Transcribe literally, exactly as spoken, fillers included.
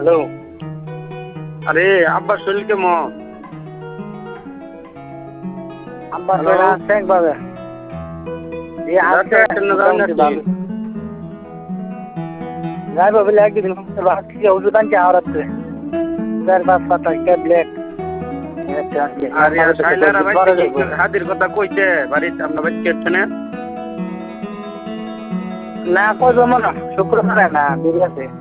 Hello. আরে আব্বার শরীর কেমন? আব্বার হ্যালো। শরীর আছে একভাবে। জি আছে ডাক্তার কেন যান মোটামুটি নাকি? ভালো। যাইবো বলে একদিন ভাবছি ওষুধ আনছি আওড়াতে। চার পাঁচ পাতা ট্যাবলেট। আরে শাইলারা বাইতে কি হাতির কথা কইছে বাড়িতে আপনার বাইতে না? না কইবো মনে শুক্রবারে না দেরি আছে।